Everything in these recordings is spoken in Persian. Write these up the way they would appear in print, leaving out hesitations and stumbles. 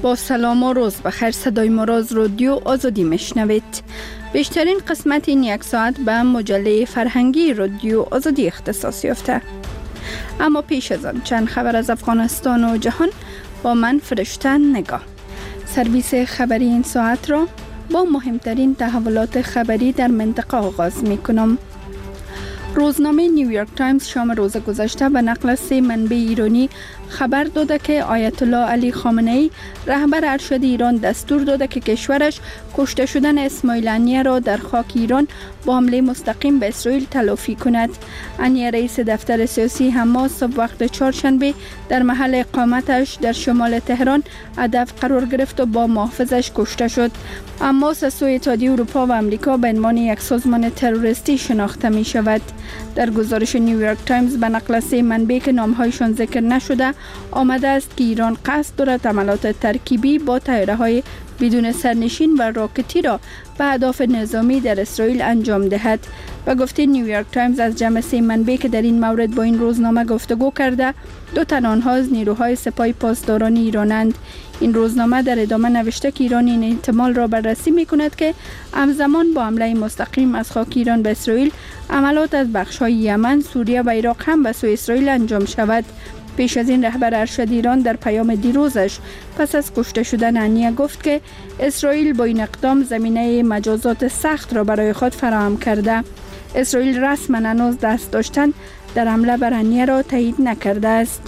با سلام و روز بخیر. صدای مراز رادیو آزادی میشنوید. بیشترین قسمت این یک ساعت به مجله فرهنگی رادیو آزادی اختصاص یافته. اما پیش از آن چند خبر از افغانستان و جهان با من فرشته نگاه. سرویس خبری این ساعت را با مهمترین تحولات خبری در منطقه آغاز می کنم. روزنامه نیویورک تایمز شام روز گذشته به نقل 3 منبع ایرانی خبر داده که آیت الله علی خامنه ای رهبر ارشد ایران دستور داده که کشورش کشته شدن اسماعیل هنیه را در خاک ایران با حمله مستقیم به اسرائیل تلافی کند. هنیه رئیس دفتر سیاسی حماس وقت چهارشنبه در محل اقامتش در شمال تهران هدف قرار گرفت و با محافظش کشته شد. حماس از سوی اتحادیه اروپا و امریکا به عنوان یک سازمان تروریستی شناخته می شود. در گزارش نیویورک تایمز به نقل 3 منبع که نامهایشان ذکر نشده آمده است که ایران قصد دارد حملات ترکیبی با طیاره‌های بدون سرنشین و راکتی را به اهداف نظامی در اسرائیل انجام دهد. و گفته نیویورک تایمز از جمع 3 منبع که در این مورد با این روزنامه گفتگو کرده 2 تن آنها از نیروهای سپاه پاسداران ایرانند. این روزنامه در ادامه نوشته که ایران این احتمال را بررسی می کند که همزمان با حمله مستقیم از خاک ایران به اسرائیل عملات از بخش‌های یمن، سوریه و عراق هم به سوی اسرائیل انجام شود. پیش از این رهبر ارشد ایران در پیام دیروزش پس از کشته شدن هنیه گفت که اسرائیل با این اقدام زمینه مجازات سخت را برای خود فراهم کرده. اسرائیل رسما هنوز دست داشتن در حمله بر هنیه را تایید نکرده است.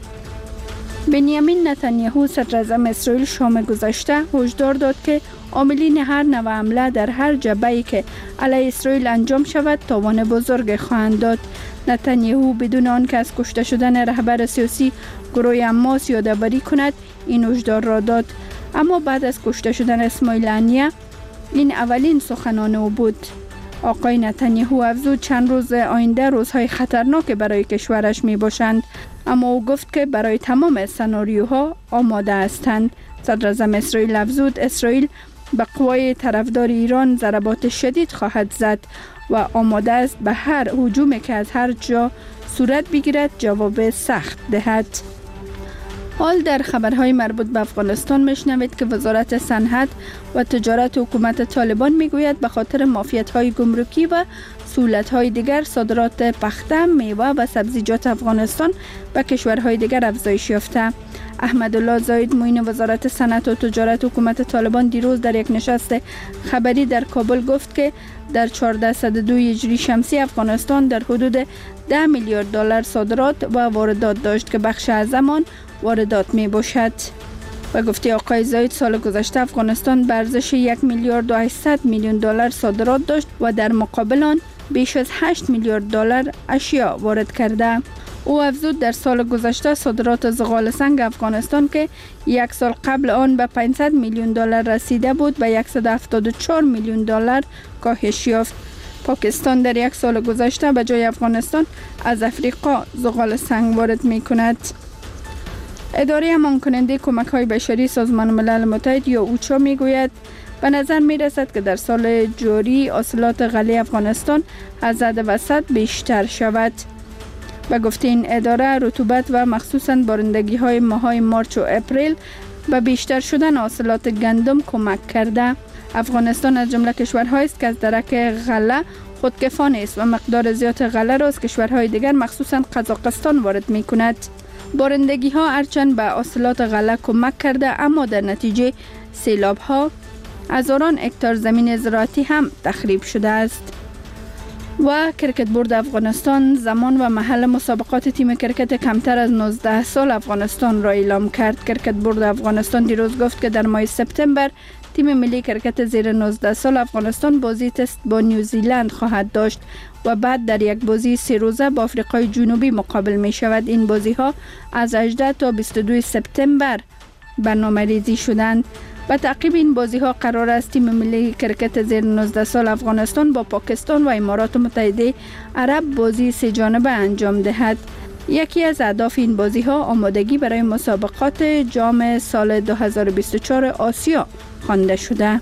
بنیامین نتانیاهو صدراعظم اسرائیل شام گذشته هشدار داد که عاملین هر نوع حمله در هر جبهه‌ای که علیه اسرائیل انجام شود تاوان بزرگ خواهند داد. نتانیاهو بدون آنکه از کشته شدن رهبر سیاسی گروه حماس یادآوری کند این هشدار را داد. اما بعد از کشته شدن اسماعیل هنیه این اولین سخنان او بود. آقای نتانیاهو افزود چند روز آینده روزهای خطرناک برای کشورش می باشند، اما او گفت که برای تمام سناریوها آماده هستند. صدراعظم اسرائیل افزود اسرائیل به قوای طرفدار ایران ضربات شدید خواهد زد و آماده است به هر هجومی که از هر جا صورت بگیرد جواب سخت دهد. حال در خبرهای مربوط به افغانستان میشنوید که وزارت صنعت و تجارت حکومت طالبان میگوید به خاطر معافیت‌های گمرکی و سهولت‌های دیگر صادرات پخته، میوه و سبزیجات افغانستان به کشورهای دیگر افزایش یافته. احمدالله زاید معین وزارت صنعت و تجارت حکومت طالبان دیروز در یک نشست خبری در کابل گفت که در 1402 هجری شمسی افغانستان در حدود 10 میلیارد دلار صادرات و واردات داشت که بخش از آن واردات می باشد. و گفته آقای زاید سال گذشته افغانستان به ارزش 1 میلیارد و 800 میلیون دلار صادرات داشت و در مقابل آن بیش از 8 میلیارد دلار اشیا وارد کرده. او افزود در سال گذشته صادرات زغال سنگ افغانستان که یک سال قبل آن به 500 میلیون دلار رسیده بود به 174 میلیون دلار کاهش یافت. پاکستان در یک سال گذشته به جای افغانستان از افریقا زغال سنگ وارد می کند. اداره امان کننده کمک های بشری سازمان ملل متحد یا اوچا می گوید به نظر می رسد که در سال جاری حاصلات غله افغانستان از حد وسط بیشتر شود. و گفته این اداره رطوبت و مخصوصاً بارندگی های ماهای مارچ و اپریل به بیشتر شدن حاصلات گندم کمک کرده. افغانستان از جمله کشورهایی است که از درک غله خودکفا است و مقدار زیاد غله را از کشورهای دیگر مخصوصاً قزاقستان وارد می کند. بارندگی ها هرچند به حاصلات غله کمک کرده اما در نتیجه سیلاب ها هزاران هکتار زمین زراعتی هم تخریب شده است. و کرکت بورد افغانستان زمان و محل مسابقات تیم کرکت کمتر از 19 سال افغانستان را اعلام کرد. کرکت بورد افغانستان دیروز گفت که در ماه سپتامبر تیم ملی کرکت زیر 19 سال افغانستان بازی تست با نیوزیلند خواهد داشت و بعد در یک بازی 3 روزه با آفریقای جنوبی مقابل می شود. این بازی ها از 18 تا 22 سپتامبر برنامه‌ریزی شدند. به تعقیب این بازی ها قرار است تیم ملی کرکت زیر 19 سال افغانستان با پاکستان و امارات متحده عرب بازی 3 جانبه انجام دهد. یکی از اهداف این بازی ها آمادگی برای مسابقات جام سال 2024 آسیا خوانده شده.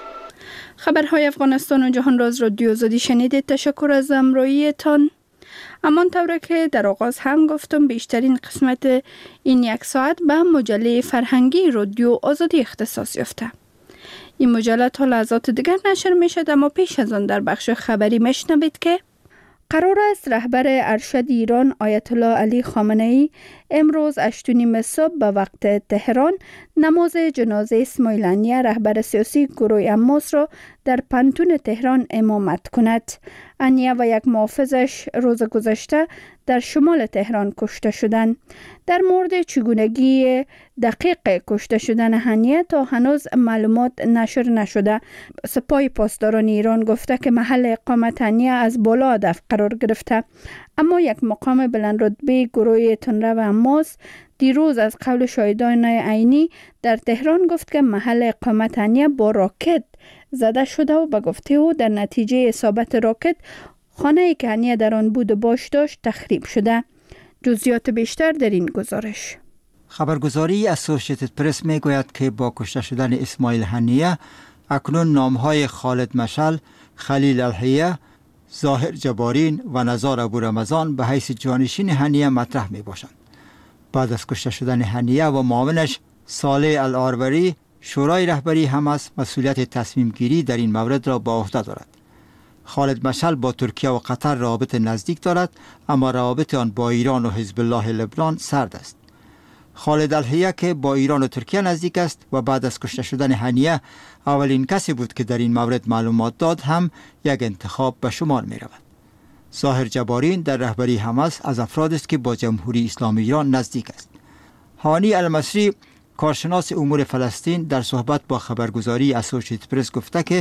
خبرهای افغانستان و جهان را از رادیو آزادی شنیدید. تشکر از همراهیتان. همانطور که در آغاز هم گفتم بیشترین قسمت این یک ساعت به مجله فرهنگی رادیو آزادی اختصاص یافته. این مجله تا لحظات دیگر نشر می شد، اما پیش از آن در بخش خبری میشنوید که قرار است رهبر ارشد ایران آیت الله علی خامنه ای امروز 8:30 صبح به وقت تهران نماز جنازه اسماعیل هنیه رهبر سیاسی گروه حماس را در پنتون تهران امامت کند. هنیه و یک محافظش روز گذشته در شمال تهران کشته شدند. در مورد چگونگی دقیق کشته شدن هنیه تا هنوز معلومات نشر نشده. سپاه پاسداران ایران گفته که محل اقامت هنیه از بالا هدف قرار گرفته، اما یک مقام بلند رتبه گروه تندرو حماس دیروز از قول شاهدان عینی در تهران گفت که محل اقامت هنیه با راکت زده شده و به گفته او در نتیجه اصابت راکت خانه‌ای که هنیه در آن بود و باش داشت تخریب شده. جزئیات بیشتر در این گزارش. خبرگزاری اسوسییتد پرس می گوید که با کشته شدن اسماعیل هنیه اکنون نامهای خالد مشعل، خلیل الحیه، ظاهر جبارین و نزار ابو رمضان به حیث جانشین هنیه مطرح می باشند. بعد از کشته شدن هنیه و معاونش صالح الآروری، شورای رهبری حماس مسئولیت تصمیم گیری در این مورد را به عهده دارد. خالد مشعل با ترکیه و قطر روابط نزدیک دارد، اما روابط آن با ایران و حزب الله لبنان سرد است. خالد الحیه که با ایران و ترکیه نزدیک است و بعد از کشته شدن هنیه اولین کسی بود که در این مورد معلومات داد، هم یک انتخاب به شمار می رود. ظاهر جبارین در رهبری حماس از افراد است که با جمهوری اسلامی ایران نزدیک است. هانی المصری، کارشناس امور فلسطین، در صحبت با خبرگزاری اسوسییتد پرس گفته که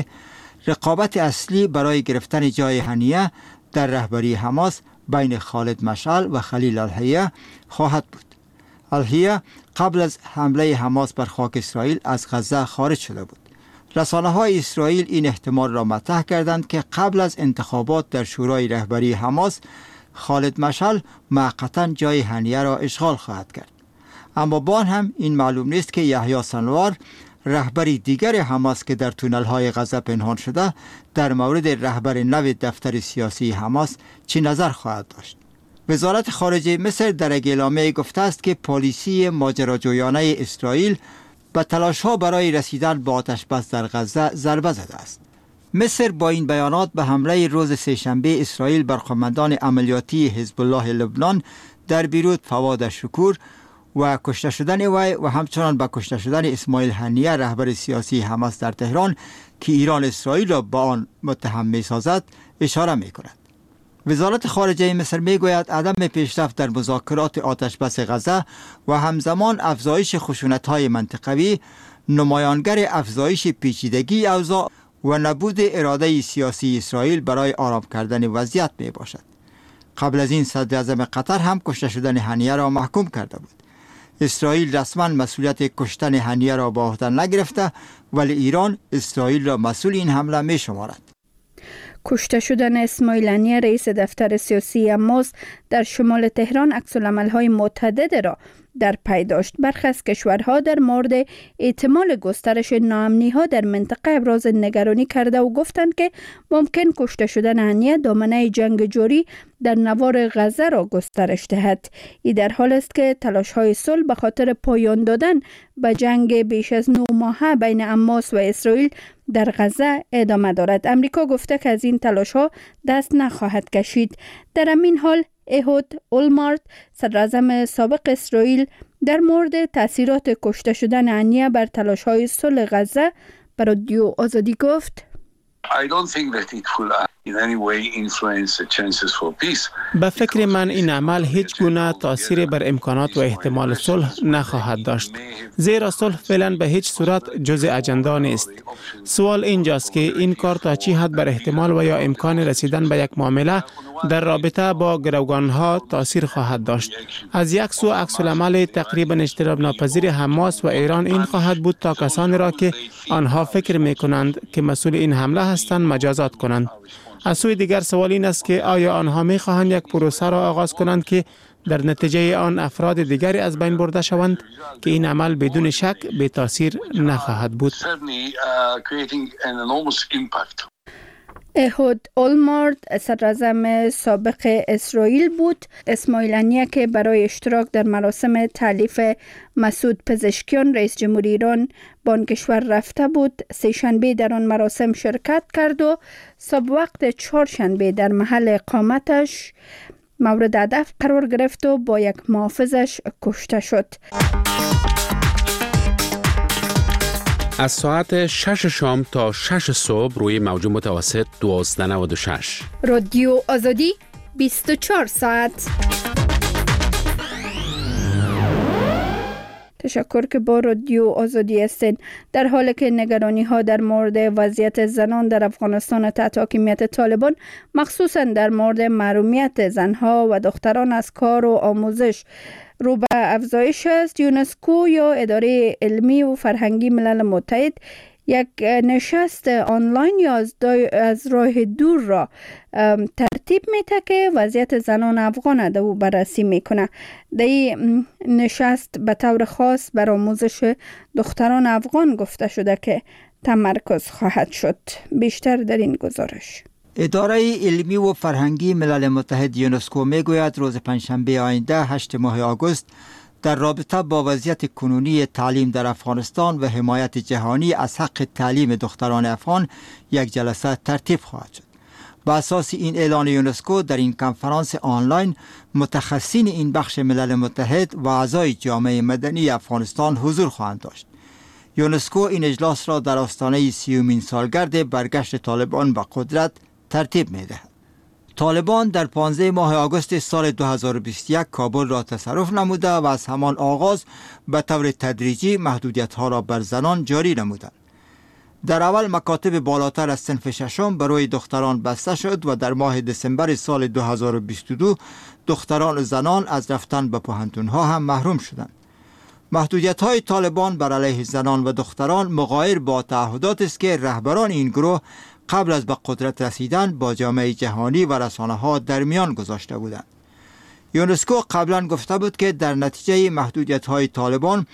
رقابت اصلی برای گرفتن جای هنیه در رهبری حماس بین خالد مشعل و خلیل الحیه خواهد بود. الحیه قبل از حمله حماس بر خاک اسرائیل از غزه خارج شده بود. رسانه‌های اسرائیل این احتمال را مطرح کردند که قبل از انتخابات در شورای رهبری حماس خالد مشعل موقتا جای هنیه را اشغال خواهد کرد. اما با هم این معلوم نیست که یحیی سنوار، رهبری دیگر حماس که در تونل‌های غزه پنهان شده، در مورد رهبر نو دفتر سیاسی حماس چی نظر خواهد داشت. وزارت خارجه مصر در یک اعلامیه گفته است که پالیسی ماجراجویانه اسرائیل به تلاش‌ها برای رسیدن به آتش‌بس در غزه ضربه زده است. مصر با این بیانات به حمله روز سه‌شنبه اسرائیل بر قماندان عملیاتی حزب الله لبنان در بیروت فواد شکور و کشته شدن وی و همچنان به کشته شدن اسماعیل هنیه رهبر سیاسی حماس در تهران که ایران اسرائیل را با آن متهم می‌سازد اشاره می‌کند. وزارت خارجه مصر میگوید عدم پیشرفت در مذاکرات آتشبس غزه و همزمان افزایش خشونت‌های منطقوی نمایانگر افزایش پیچیدگی اوضاع و نبود اراده سیاسی اسرائیل برای آرام کردن وضعیت می باشد. قبل از این صدر اعظم قطر هم کشته شدن هنیه را محکوم کرده بود. اسرائیل رسما مسئولیت کشتن هنیه را به عهده نگرفته، ولی ایران اسرائیل را مسئول این حمله می شمارد. کشته شدن اسماعیل هنیه رئیس دفتر سیاسی حماس در شمال تهران عکس‌العمل‌های متعدد را در پی داشت. برخی از کشورها در مورد احتمال گسترش ناامنی‌ها در منطقه ابراز نگرانی کرده و گفتند که ممکن کشته شدن هنیه دامنه جنگ جاری در نوار غزه را گسترش دهد. این در حال است که تلاش‌های صلح به خاطر پایان دادن به جنگ بیش از 9 ماهه بین حماس و اسرائیل در غزه ادامه دارد. امریکا گفته که از این تلاش‌ها دست نخواهد کشید. در همین حال اهود اولمارت، صدراعظم سابق اسرائیل، در مورد تاثیرات کشته شدن هنیه بر تلاش‌های صلح غزه به رادیو آزادی گفت: به فکر من این عمل هیچ گونه تاثیر بر امکانات و احتمال صلح نخواهد داشت، زیرا صلح فعلا به هیچ صورت جزء اجندا نیست. سوال اینجاست که این کار تا چی حد بر احتمال و یا امکان رسیدن به یک معامله در رابطه با گروگانها تاثیر خواهد داشت. از یک سو عکس‌العمل تقریبا اجتناب ناپذیر حماس و ایران این خواهد بود تا کسانی را که آنها فکر می‌کنند که مسئول این حمله هستند مجازات کنند. از سوی دیگر سوال این است که آیا آنها می‌خواهند یک پروسه را آغاز کنند که در نتیجه آن افراد دیگری از بین برده شوند که این عمل بدون شک به تاثیر نخواهد بود. اهود اولمارت صدراعظم سابق اسرائیل بود. اسماعیل هنیه که برای اشتراک در مراسم تألیف مسعود پزشکیان رئیس جمهوری ایران به آن کشور رفته بود، سه‌شنبه در آن مراسم شرکت کرد و صبح وقت چهارشنبه در محل اقامتش مورد هدف قرار گرفت و با یک محافظش کشته شد. از ساعت 6 شام تا 6 صبح روی موج متوسط 1296. رادیو آزادی 24 ساعت. تشکر که با رادیو آزادی هستین. در حالی که نگرانی ها در مورد وضعیت زنان در افغانستان تحت حاکمیت طالبان، مخصوصا در مورد محرومیت زنها و دختران از کار و آموزش رو به افزایش است، یونسکو یا اداره علمی و فرهنگی ملل متحد یک نشست آنلاین یا از راه دور را ترتیب میده که وضعیت زنان افغان رو بررسی میکنه. در این نشست به طور خاص بر آموزش دختران افغان گفته شده که تمرکز خواهد شد. بیشتر در این گزارش. اداره علمی و فرهنگی ملل متحد یونسکو میگوید روز پنجشنبه آینده 8 ماه آگوست در رابطه با وضعیت کنونی تعلیم در افغانستان و حمایت جهانی از حق تعلیم دختران افغان یک جلسه ترتیب خواهد شد. با اساس این اعلان یونسکو در این کنفرانس آنلاین متخصصین این بخش ملل متحد و اعضای جامعه مدنی افغانستان حضور خواهند داشت. یونسکو این اجلاس را در آستانه 30مین سالگرد برگشت طالبان به قدرت ترتیب می‌دهد. طالبان در 15 ماه آگوست سال 2021 کابل را تصرف نموده و از همان آغاز به طور تدریجی محدودیت‌ها را بر زنان جاری نمودند. در اول مکاتب بالاتر از صنف ششم برای دختران بسته شد و در ماه دسامبر سال 2022 دختران و زنان از رفتن به پوهنتون‌ها هم محروم شدند. محدودیت‌های طالبان بر علیه زنان و دختران مغایر با تعهدات است که رهبران این گروه قبل از به قدرت رسیدن با جامعه جهانی و رسانه‌ها در میان گذاشته بودند. یونسکو قبلا گفته بود که در نتیجه محدودیت‌های طالبان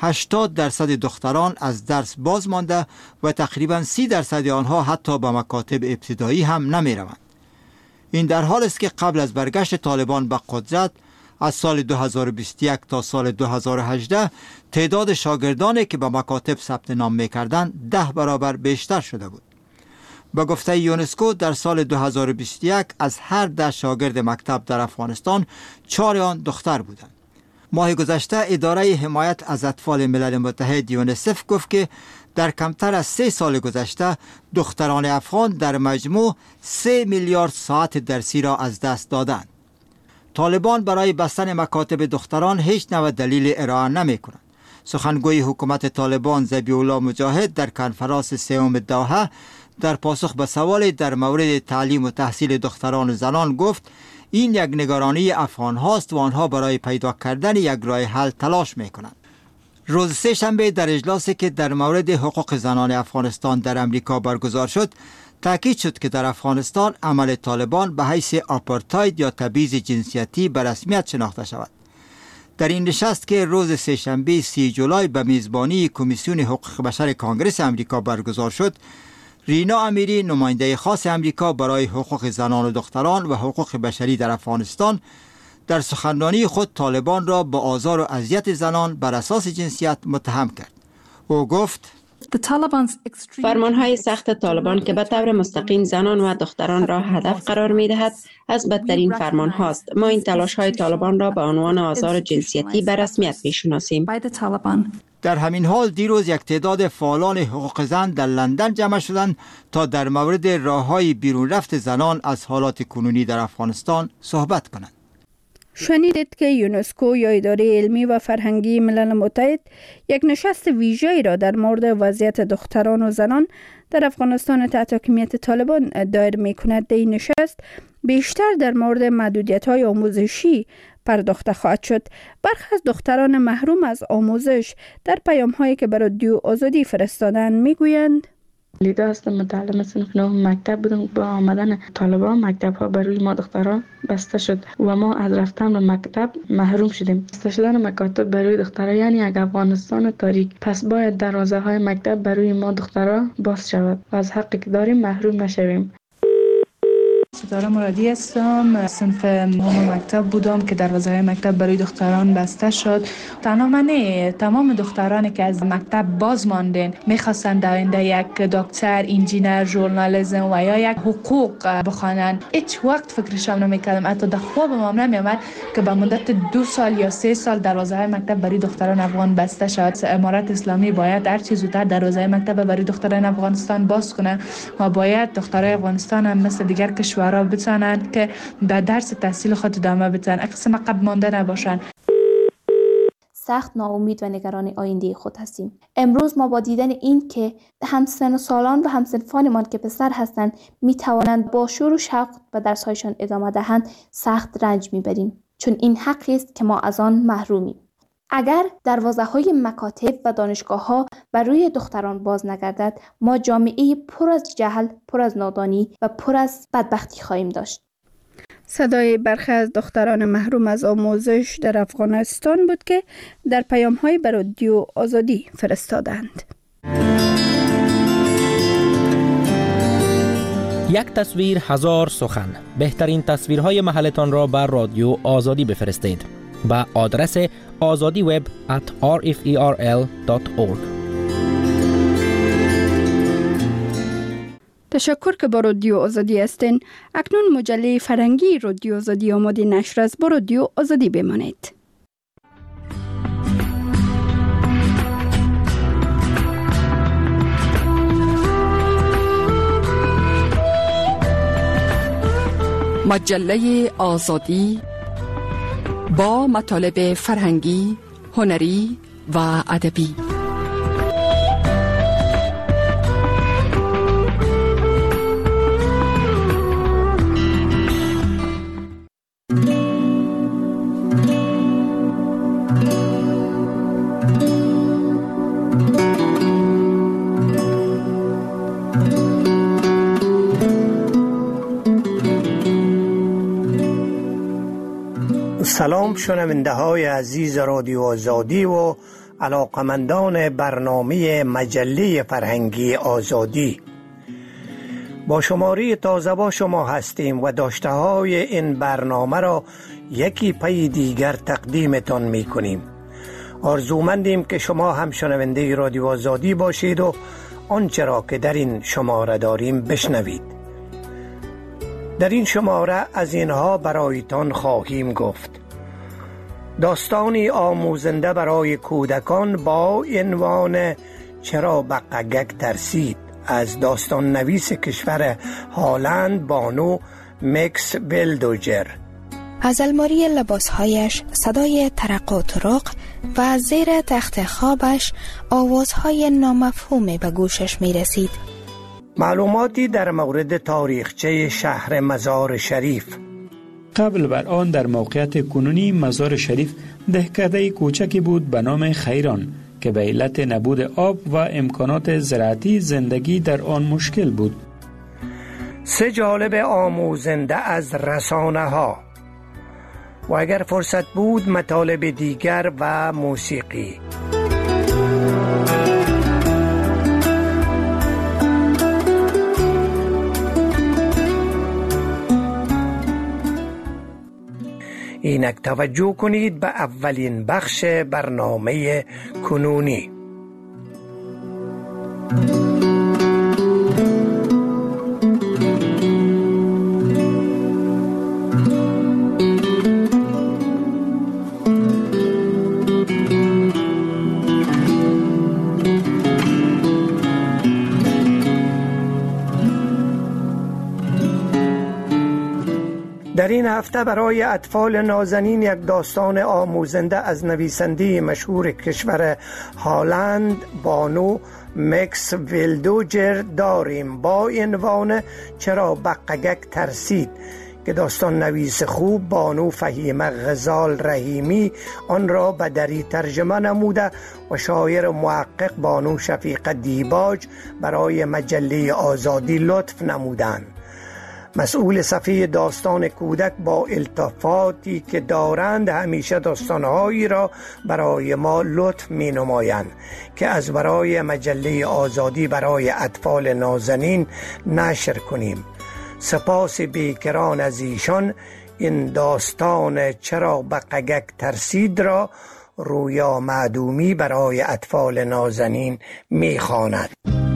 80% دختران از درس باز مانده و تقریباً 30% آنها حتی به مکاتب ابتدایی هم نمی‌روند. این در حال است که قبل از برگشت طالبان به قدرت از سال 2021 تا سال 2018 تعداد شاگردانی که به مکاتب ثبت نام می‌کردند 10 برابر بیشتر شده بود. با گفته یونسکو در سال 2021 از هر 10 شاگرد مکتب در افغانستان 4 آن دختر بودند. ماه گذشته اداره حمایت از اطفال ملل متحد یونیسف گفت که در کمتر از 3 سال گذشته دختران افغان در مجموع 3 میلیارد ساعت درسی را از دست دادند. طالبان برای بستن مکاتب دختران هیچ نوع دلیل ارائه نمی کنند. سخنگوی حکومت طالبان ذبیح الله مجاهد در کنفرانس سوم دوحه در پاسخ به سوال در مورد تعلیم و تحصیل دختران و زنان گفت این یک نگرانی افغان هاست و آنها برای پیدا کردن یک راه حل تلاش می کنند. روز سه‌شنبه در اجلاسی که در مورد حقوق زنان افغانستان در امریکا برگزار شد، تاکید شد که در افغانستان عمل طالبان به حیث آپارتاید یا تبعیض جنسیتی به رسمیت شناخته شود. در این نشست که روز سه‌شنبه 30 جولای به میزبانی کمیسیون حقوق بشر کنگره امریکا برگزار شد، رینا امیری نماینده خاص امریکا برای حقوق زنان و دختران و حقوق بشری در افغانستان در سخنرانی خود طالبان را به آزار و اذیت زنان بر اساس جنسیت متهم کرد. او گفت فرمانهای سخت طالبان که به طور مستقیم زنان و دختران را هدف قرار می دهد از بدترین فرمان هاست. ما این تلاش های طالبان را به عنوان آزار جنسیتی به رسمیت می شناسیم. در همین حال دیروز یک تعداد فعالان حقوق زن در لندن جمع شدند تا در مورد راههای بیرون رفت زنان از حالات کنونی در افغانستان صحبت کنند. شنیدید که یونسکو یا اداره علمی و فرهنگی ملل متحد یک نشست ویژه‌ای را در مورد وضعیت دختران و زنان در افغانستان تحت حاکمیت طالبان دایر می‌کند. در این نشست بیشتر در مورد محدودیت‌های آموزشی پرداخته خواهد شد. برخی از دختران محروم از آموزش در پیام‌هایی که برای رادیو آزادی فرستادن می‌گویند: لیدا هستم، متعلم صنف 9 مکتب بودم. با آمدن طالبان مکتب ها برای ما دختران بسته شد و ما از رفتن به مکتب محروم شدیم. بسته شدن مکاتب برای دختران یعنی یک افغانستان تاریک. پس باید دروازه های مکتب برای ما دختران باز شود و از حقی که داریم محروم نشویم. ستاره مرادی هستم. صنف نهم مکتب بودم که دروازه‌های مکتب برای دختران بسته شد. تنها من نه، تمام دخترانی که از مکتب باز ماندن میخواستند آینده یک دکتر، انجینر، ژورنالیسم و یا یک حقوق بخوانند. هیچ وقت فکرشم نمیکردم، حتی در خوابم هم نمیومد که به مدت 2 سال یا 3 سال دروازه‌های مکتب برای دختران افغان بسته شد. امارت اسلامی باید هر چه زودتر دروازه‌های مکتب برای دختران افغانستان باز کنه و باید دخترای افغانستان هم مثل دیگر کشورها بتونن که در درس تحصیل خود ادامه بدن، اقسام عقب مانده نباشن. سخت ناامید و نگران آینده خود هستیم. امروز ما با دیدن این که همسن و سالان و همسنفانمان که پسر هستند می توانند با شور و شوق به درس‌هایشان ادامه دهند سخت رنج می‌بریم، چون این حقی است که ما از آن محرومیم. اگر دروازه‌های مکاتب و دانشگاه‌ها بر روی دختران باز نگردد، ما جامعه پر از جهل، پر از نادانی و پر از بدبختی خواهیم داشت. صدای برخی از دختران محروم از آموزش در افغانستان بود که در پیام‌های به رادیو آزادی فرستادند. یک تصویر هزار سخن. بهترین تصویرهای محلتان را بر رادیو آزادی بفرستید با آدرس azadiweb@rferl.org. تشکر که با رادیو آزادی هستین. اکنون مجله فرهنگی رادیو آزادی آماده نشر است. با رادیو آزادی بمانید. مجله آزادی با مطالب فرهنگی، هنری و ادبی. سلام شنونده های عزیز رادیو آزادی و علاقمندان برنامه مجله فرهنگی آزادی. با شماره تازه با شما هستیم و داشته های این برنامه را یکی پی دیگر تقدیمتان می کنیم. آرزومندیم که شما هم شنونده رادیو آزادی باشید و آنچه را که در این شماره داریم بشنوید. در این شماره از اینها برایتان خواهیم گفت: داستانی آموزنده برای کودکان با عنوان چرا بقگک ترسید از داستان نویس کشور هالند بانو مکس ولدوجر. از الماری لباسهایش صدای ترق و طرق و زیر تخت خوابش آوازهای نامفهومی به گوشش می رسید. معلوماتی در مورد تاریخچه شهر مزار شریف. قبل بر آن در موقعیت کنونی مزار شریف دهکده کوچکی بود به نام خیران که به علت نبود آب و امکانات زراعتی زندگی در آن مشکل بود. 3 جالب آموزنده از رسانه ها و اگر فرصت بود مطالب دیگر و موسیقی. اینک توجه کنید به اولین بخش برنامه کنونی. در این هفته برای اطفال نازنین یک داستان آموزنده از نویسنده مشهور کشور هالند بانو مکس ولدوجر داریم با عنوان چرا بقگک ترسید که داستان نویس خوب بانو فهیمه غزال رحیمی آن را به دری ترجمه نموده و شاعر محقق بانو شفیقه دیباج برای مجله آزادی لطف نمودند. مسئول صفحه داستان کودک با التفاتی که دارند همیشه داستانهایی را برای ما لطف می نمایند که از برای مجله آزادی برای اطفال نازنین نشر کنیم. سپاس بیکران از ایشان این داستان چرا بقگک ترسید را رویا معدومی برای اطفال نازنین میخواند.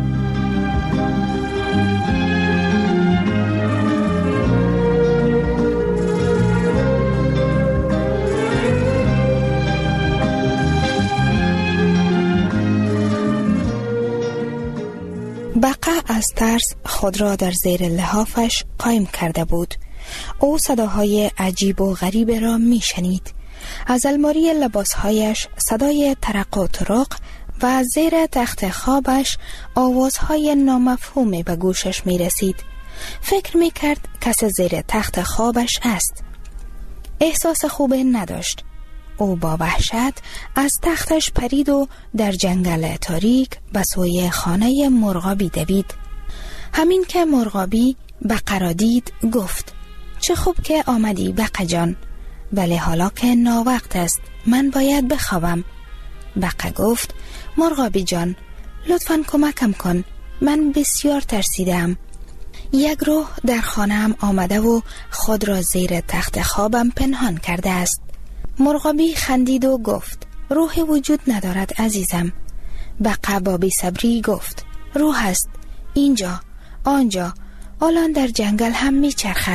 بقا از ترس خود را در زیر لحافش قایم کرده بود. او صداهای عجیب و غریب را می شنید. از الماری لباسهایش صدای ترق و طرق و از زیر تخت خوابش آوازهای نامفهومی به گوشش می رسید. فکر می کرد کس زیر تخت خوابش است. احساس خوب نداشت. او با وحشت از تختش پرید و در جنگل تاریک به سوی خانه مرغابی دوید. همین که مرغابی بقا را دید گفت: چه خوب که آمدی بقا جان، ولی حالا که ناوقت است من باید بخوابم. بقا گفت: مرغابی جان لطفاً کمکم کن، من بسیار ترسیدم. یک روح در خانه‌ام آمده و خود را زیر تخت خوابم پنهان کرده است. مرغابی خندید و گفت: روح وجود ندارد عزیزم. بقا با بی‌صبری گفت: روح است، اینجا، آنجا، الان در جنگل هم میچرخد.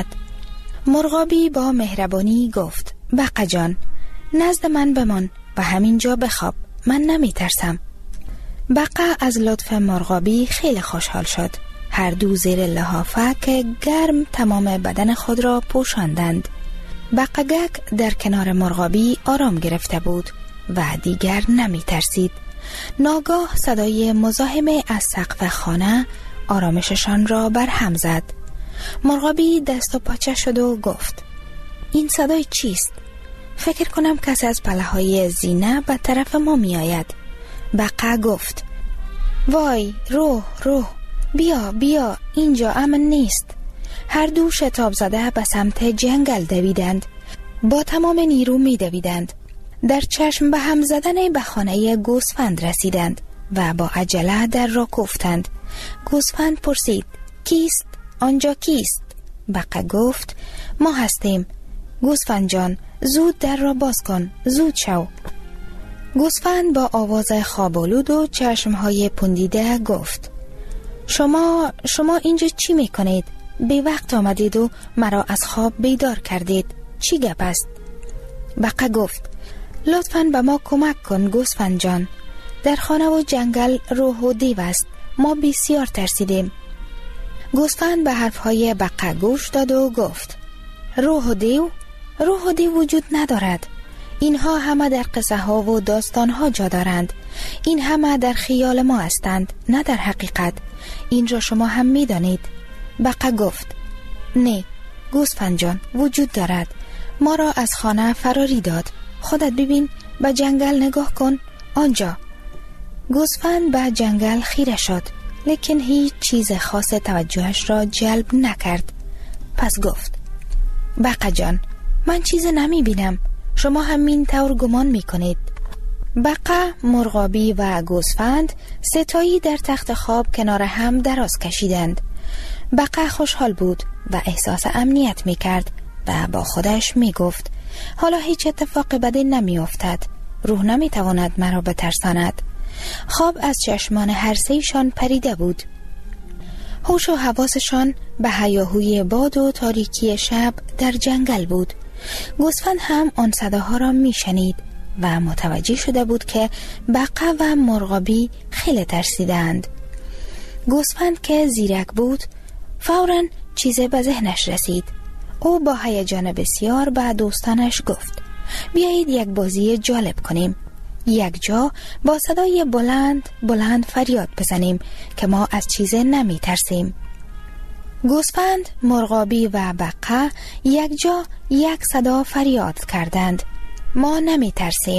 مرغابی با مهربانی گفت: بقا جان نزد من بمان و همینجا بخواب، من نمیترسم. بقا از لطف مرغابی خیلی خوشحال شد. هر دو زیر لحافک گرم تمام بدن خود را پوشاندند. بقگک در کنار مرغابی آرام گرفته بود و دیگر نمی ترسید. ناگاه صدای مزاحم از سقف خانه آرامششان را برهم زد. مرغابی دست و پاچه شد و گفت: این صدای چیست؟ فکر کنم کسی از پله‌های زینه به طرف ما می آید. بقا گفت: وای روح بیا بیا، اینجا امن نیست. هر دو شتاب زده به سمت جنگل دویدند. با تمام نیرو می دویدند. در چشم به هم زدن به خانه گوسفند رسیدند و با عجله در را کوفتند. گوسفند پرسید: کیست؟ آنجا کیست؟ بقا گفت: ما هستیم. گوسفند جان زود در را باز کن، زود شو. گوسفند با آواز خوابالود و چشمهای پوندیده گفت: شما اینجا چی می کنید؟ بی وقت آمدید و مرا از خواب بیدار کردید. چی گپ است؟ بقا گفت: لطفاً به ما کمک کن گوسفند جان. در خانه و جنگل روح و دیو است. ما بسیار ترسیدیم. گوسفند به حرفهای بقا گوش داد و گفت: روح و دیو وجود ندارد. اینها همه در قصه ها و داستان ها جا دارند. این همه در خیال ما هستند، نه در حقیقت. این را شما هم می دانید. بقا گفت: نه گوسفند جان وجود دارد. ما را از خانه فراری داد. خودت ببین، به جنگل نگاه کن، آنجا. گوسفند به جنگل خیره شد، لیکن هیچ چیز خاص توجهش را جلب نکرد. پس گفت: بقا جان من چیز نمی بینم، شما همین طور گمان می کنید. بقا، مرغابی و گوسفند ستایی در تخت خواب کنار هم دراز کشیدند. بقا خوشحال بود و احساس امنیت می کرد و با خودش می گفت: حالا هیچ اتفاق بدی نمی افتد. روح نمی تواند مرا بترساند. خواب از چشمان هر سه‌شان پریده بود. هوش و حواسشان به هیاهوی باد و تاریکی شب در جنگل بود. گوسفند هم آن صداها را می شنید و متوجه شده بود که بقا و مرغابی خیلی ترسیدند. گوسفند که زیرک بود فوراً چیزی به ذهنش رسید. او با هیجان بسیار به دوستانش گفت: بیایید یک بازی جالب کنیم. یک جا با صدای بلند فریاد بزنیم که ما از چیزی نمی ترسیم. گوسفند، مرغابی و بقا یک جا یک صدا فریاد کردند: ما نمی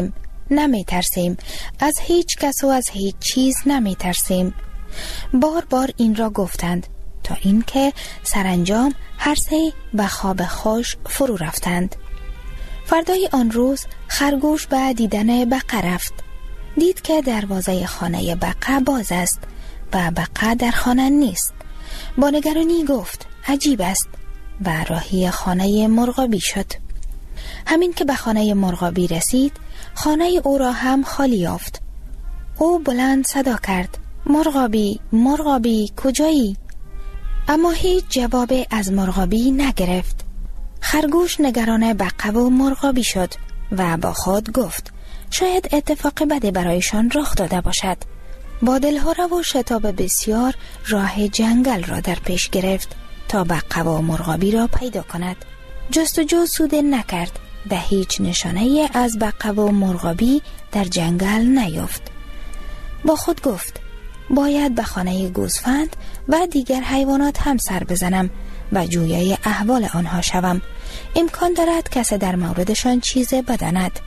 ترسیم، از هیچ کس و از هیچ چیز نمی ترسیم. بار این را گفتند تا اینکه سرانجام هر سه به خواب خوش فرو رفتند. فردای آن روز خرگوش به دیدن بقا رفت. دید که دروازه خانه بقا باز است و بقا در خانه نیست. با نگرانی گفت: عجیب است و راهی خانه مرغابی شد. همین که به خانه مرغابی رسید، خانه او را هم خالی یافت. او بلند صدا کرد: مرغابی، مرغابی، کجایی؟ اما هیچ جواب از مرغابی نگرفت. خرگوش نگران بقه و مرغابی شد و با خود گفت شاید اتفاق بدی برایشان رخ داده باشد. با دلهره و شتاب بسیار راه جنگل را در پیش گرفت تا بقه و مرغابی را پیدا کند. جستجو سود نکرد و هیچ نشانه از بقه و مرغابی در جنگل نیافت. با خود گفت باید به خانه گوسفند و دیگر حیوانات هم سر بزنم و جویای احوال آنها شوم. امکان دارد کسی در موردشان چیز بداند.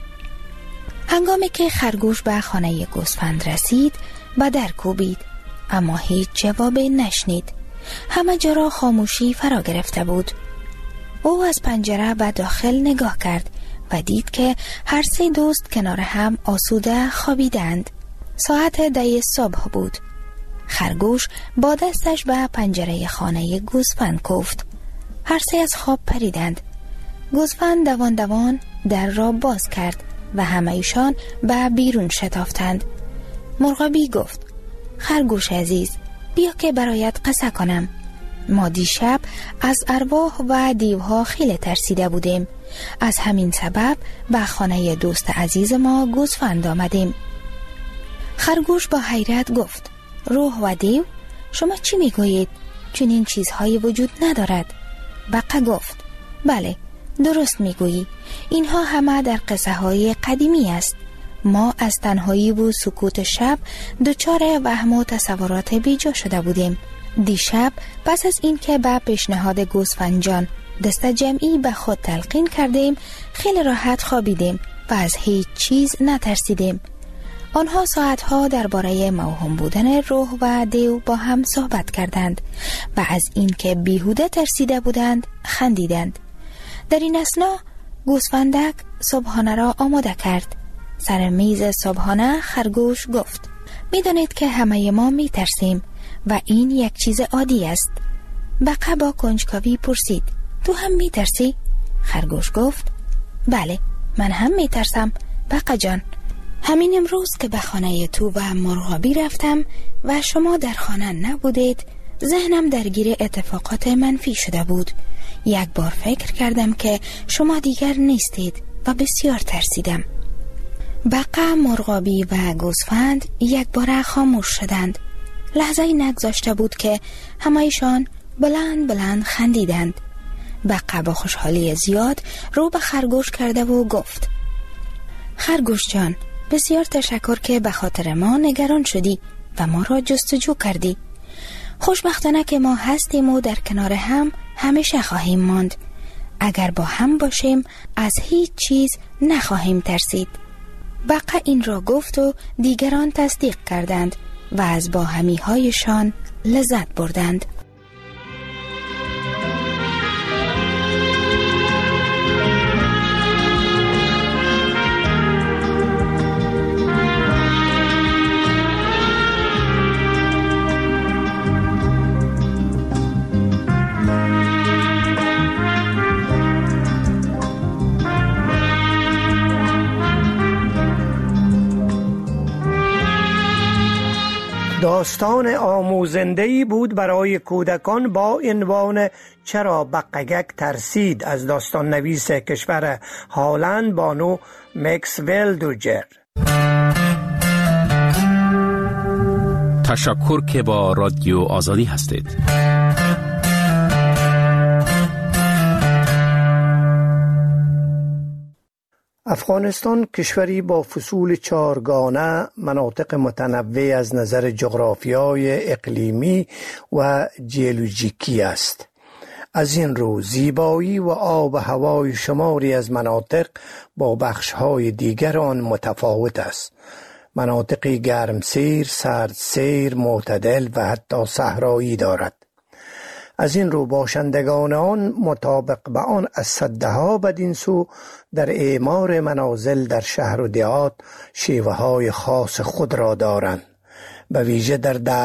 هنگامی که خرگوش به خانه گوسفند رسید به در کوبید، اما هیچ جوابی نشنید. همه جا را خاموشی فرا گرفته بود. او از پنجره به داخل نگاه کرد و دید که هر سه دوست کنار هم آسوده خوابیدند. ساعت 10 صبح بود. خرگوش با دستش به پنجره خانه گوسفند کوفت. هر سه از خواب پریدند. گوسفند دوان دوان در را باز کرد و همه ایشان به بیرون شتافتند. مرغابی گفت خرگوش عزیز، بیا که برایت قصه کنم. ما دیشب از ارواح و دیوها خیلی ترسیده بودیم. از همین سبب به خانه دوست عزیز ما گوسفند آمدیم. خرگوش با حیرت گفت روح و دیو؟ شما چی میگویید؟ چون این چیزهایی وجود ندارد. بقه گفت بله، درست میگویی. اینها همه در قصه های قدیمی است. ما از تنهایی و سکوت شب دچار وهم و تصورات بیجا شده بودیم. دیشب پس از این که به پیشنهاد گوسفند جان دست جمعی به خود تلقین کردیم، خیلی راحت خوابیدیم و از هیچ چیز نترسیدیم. آنها ساعتها درباره موهوم بودن روح و دیو با هم صحبت کردند و از این که بیهوده ترسیده بودند خندیدند. در این اثنا گوسفندک صبحانه را آماده کرد. سر میز صبحانه خرگوش گفت میدانید که همه ما میترسیم و این یک چیز عادی است. بقه با کنجکاوی پرسید تو هم میترسی؟ خرگوش گفت بله، من هم میترسم بقه جان. همین امروز که به خانه تو و مرغابی رفتم و شما در خانه نبودید، ذهنم درگیر اتفاقات منفی شده بود. یک بار فکر کردم که شما دیگر نیستید و بسیار ترسیدم. بقه، مرغابی و گوسفند یک بار خاموش شدند. لحظه‌ای نگذاشته بود که همه‌شان بلند بلند خندیدند. بقه با خوشحالی زیاد رو به خرگوش کرده و گفت خرگوش جان، بسیار تشکر که به خاطر ما نگران شدی و ما را جستجو کردی. خوشبختانه که ما هستیم و در کنار هم همیشه خواهیم ماند. اگر با هم باشیم از هیچ چیز نخواهیم ترسید. بقه این را گفت و دیگران تصدیق کردند و از باهمی هایشان لذت بردند. داستان آموزنده‌ای بود برای کودکان با عنوان چرا بقگک ترسید از داستان نویس کشور هالند بانو مکسول دوجر. تشکر که با رادیو آزادی هستید. افغانستان کشوری با فصول 4 گانه، مناطق متنوع از نظر جغرافیای اقلیمی و جیولوژیکی است. از این رو زیبایی و آب و هوای شماری از مناطق با بخش‌های دیگر آن متفاوت است. مناطقی گرمسیر، سردسیر، معتدل و حتی صحرایی دارد. از این رو باشندگان آن مطابق به آن از صدها بدین سو در اعمار منازل در شهر و دهات شیوه های خاص خود را دارند. به ویژه در